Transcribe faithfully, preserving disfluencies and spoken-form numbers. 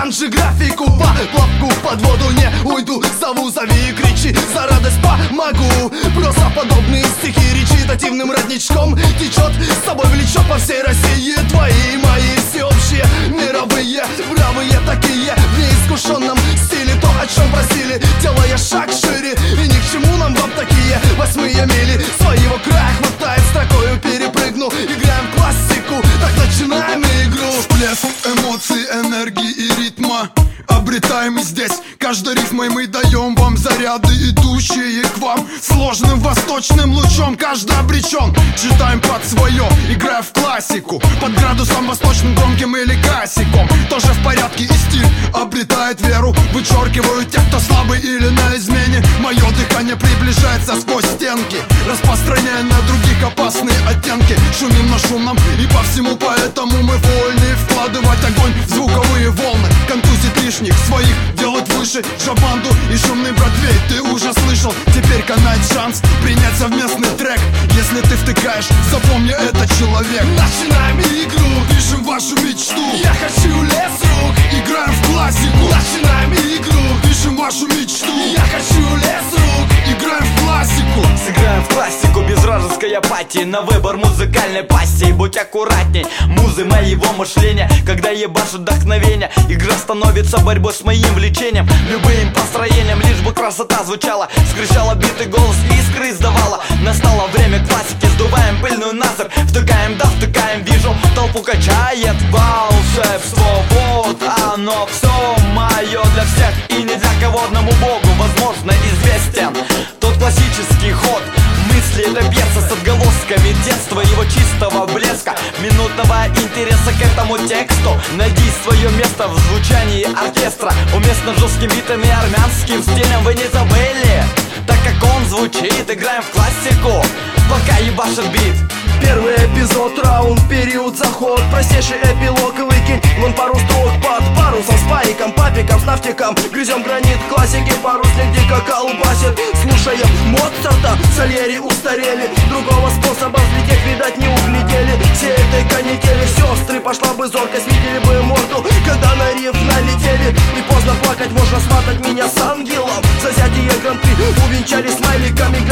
транжи графику. По плавку под воду не уйду, зову, зови и кричи, за радость помогу. Просто подобные стихи речитативным родничком течет, с собой влечет по всей России. Твои, мои, всеобщие, мировые, бравые такие, в неискушенном стиле. То, о чем просили, делая шаг шире, и ни к чему нам вам такие восьмые мили. Своего края хватает, строкою перепрыгну, играем в классику, так начинаем игру. Всплеск эмоций, энергии и ритма обретаем здесь. Каждой рифмой мы даем вам заряды, идущие к вам сложным восточным лучом. Каждый обречен, читаем под свое, играя в классику, под градусом восточным, громким или косяком. Тоже в порядке, и стиль обретает веру. Вычеркиваю тех, кто слабый или на измене. Мое дыхание приближается сквозь стенки, распространяя на других опасные оттенки. Шумим на шумном и по всему, поэтому мы вольны вкладывать огонь в звуковые волны, контузить лишних своих, делать выше шабанду и шумный Бродвей. Ты уже слышал, теперь канает шанс принять совместный трек. Если ты втыкаешь, запомни, это человек. Начинаем игру, Пишем вашу мечту, я хочу лес рук. играем в классику. Начинаем игру, Пишем вашу мечту, я хочу лес рук. играем в классику. Сыграем в классику без вражеской апатии, на выбор музыкальной пассии. Будь аккуратней, музы моего мышления, когда ебашь вдохновение. Игра становится борьбой с моим влечением, любым построением, лишь бы красота звучала, скричала битый голос и искры издавала. Настало время классики, сдуваем пыльную насыпь, втыкаем, да втыкаем, вижу, толпу качает волшебство. Вот оно все мое для всех и не для кого одному богу, возможно, известен тот классический ход мысли, это пьеса с отголосками детства, его чистого блеска, минутного интереса к этому тексту. Найди свое место в звучании оркестра, уместно жестким битом и армянским стилем. Вы не забыли, так как он звучит, играем в классику, пока ебашит бит. Первый эпизод, раунд, период, заход, простейший эпилог, выкинь вон пару строк под парусом, с париком, папиком, с нафтиком. Грызем гранит классики, парусник дико колбасит. Слушаем Моцарта, Сальери устарели, другого способа взлететь, видать, не углядели. Все этой канители сестры, пошла бы зоркость, видели бы морду, когда на риф налетели. И поздно плакать, можно сватать меня с ангелом. Зазятие гран-при увенчали смайликами,